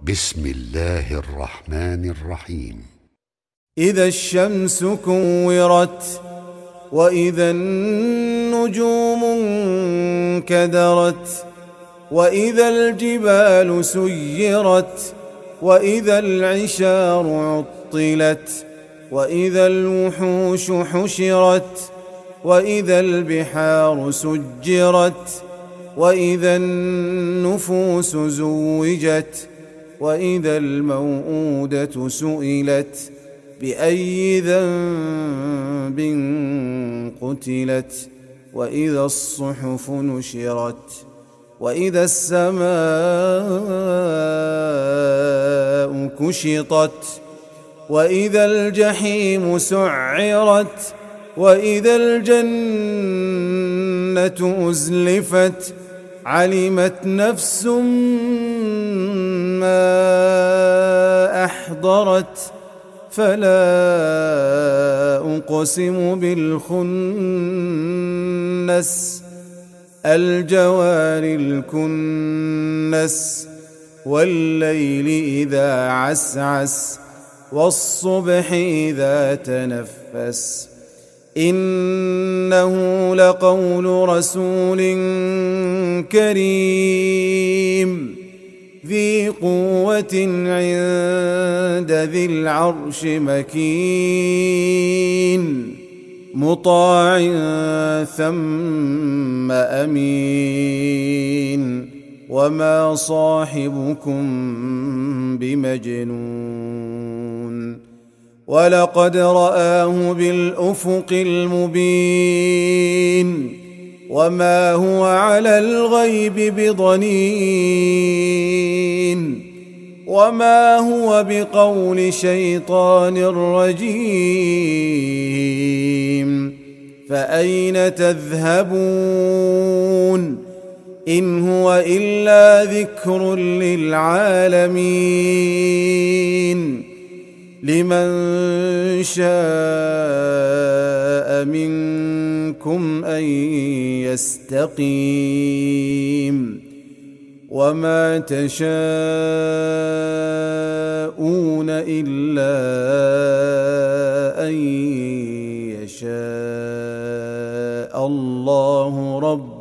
بسم الله الرحمن الرحيم. إذا الشمس كورت وإذا النجوم انكدرت وإذا الجبال سيرت وإذا العشار عطلت وإذا الوحوش حشرت وإذا البحار سجرت وإذا النفوس زوجت وإذا الموءودة سئلت بأي ذنب قتلت وإذا الصحف نشرت وإذا السماء كشطت وإذا الجحيم سعرت وإذا الجنة أزلفت علمت نفس ما أحضرت فلا أقسم بالخنس الجوار الكنس والليل إذا عسعس والصبح إذا تنفس إنه لقول رسول كريم ذي قوة عند ذي العرش مكين مطاع ثم أمين وما صاحبكم بمجنون ولقد رآه بالأفق المبين وما هو على الغيب بضنين وما هو بقول شيطان رجيم فأين تذهبون إن هو إلا ذكر للعالمين لمن شاء منكم أن يستقيم وما تشاءون إلا أن يشاء الله رب